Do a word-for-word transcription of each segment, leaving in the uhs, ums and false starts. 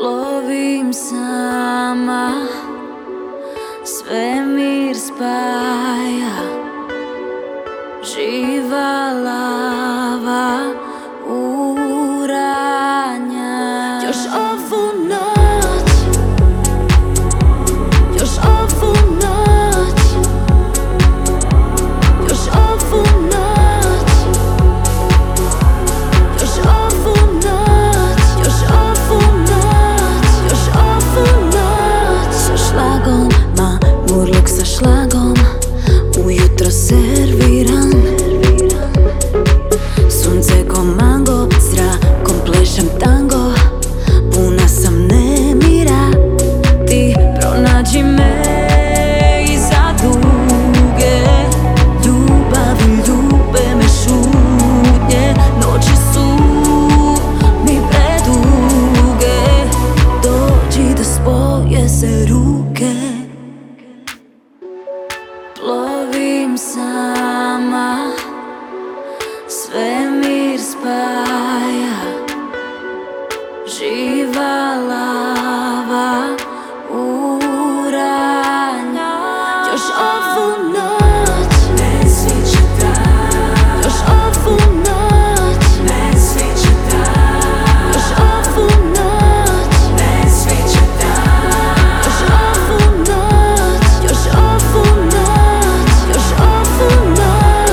Plovim sama, svemir spaja, živa lava uranja. Još ovu noć, još ovu noć, još ovu noć, još ovu noć, još ovu noć, još ovu noć. Sa šlagom, ma murluk sa šlagom, ujutro serviran. Sunce ko mango, zrakom plešem tango, puna sam nemira. Ti pronađi me iza duge ljubavi, ljube me šutnje. Noći su mi preduge, dođi da spoje se ruke. Plovim sama, svemir spaja, živa lava uranja. Još ovu noć ne sviće dan, još ovu noć ne sviće dan, još ovu noć ne sviće dan, još ovu noć, još ovu noć, još ovu noć.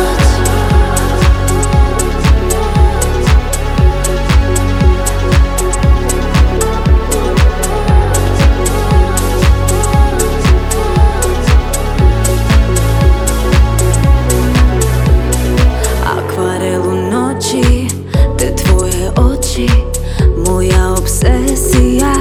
Akvarelu noći, te tvoje oči, moja obsesija.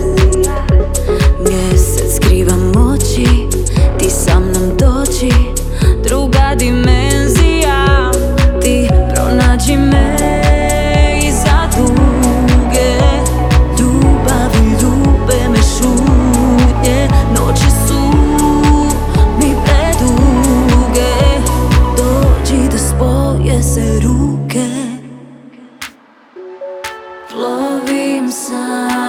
Mjesec skriva moći, ti sa mnom dođi, druga dimenzija. Ti pronađi me iza duge ljubavi, ljube me šutnje. Noći su mi preduge, dođi da spoje se ruke. Plovim sam